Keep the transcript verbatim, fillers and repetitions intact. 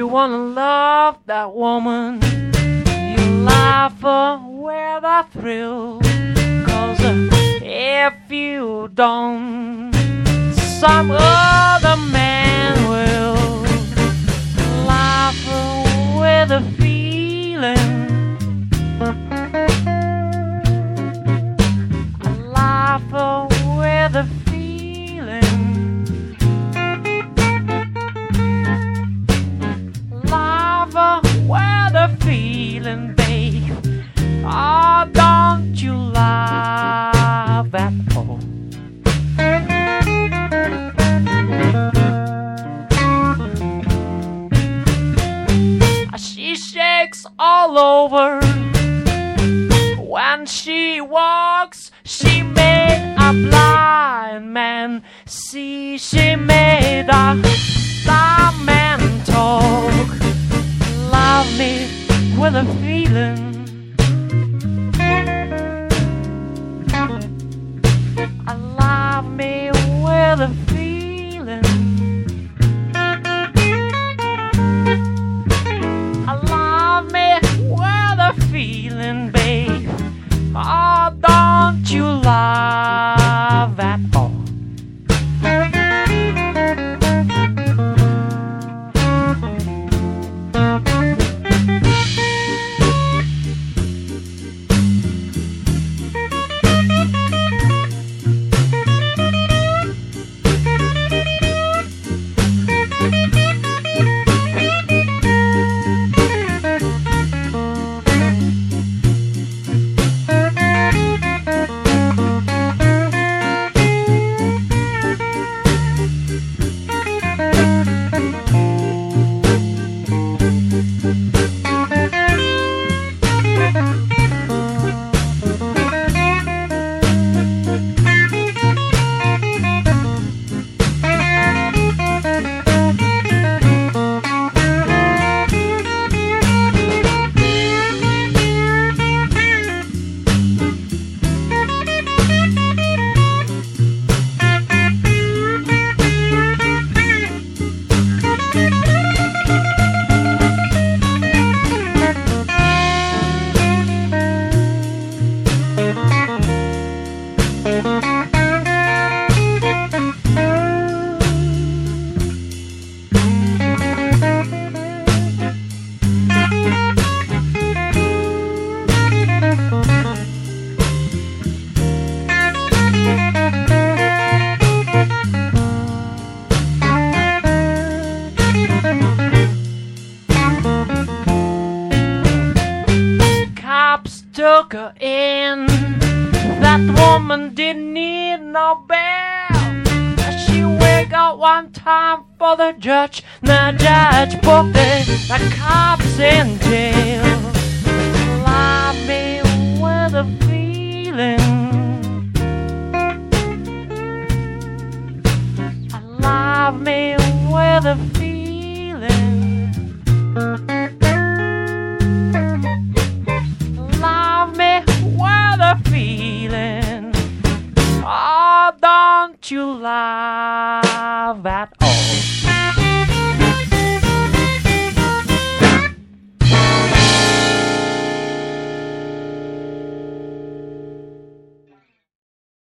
wanna love that woman, you laugh her with a thrill. Cause uh, if you don't, some other man will laugh her with a feeling. I laugh her with a feeling. Laugh her with a feeling, babe. Oh, don't you laugh at all. She shakes all over when she walks. She made a blind man see. She made a blind man talk. Love me with a feeling. I love me with a feeling. I love me with a feeling, babe. Oh, don't you love at all. Took her in. That woman didn't need no bail. She wiggled one time for the judge. The judge put the, the cops in jail. Love me with a feeling. I love me with a feeling.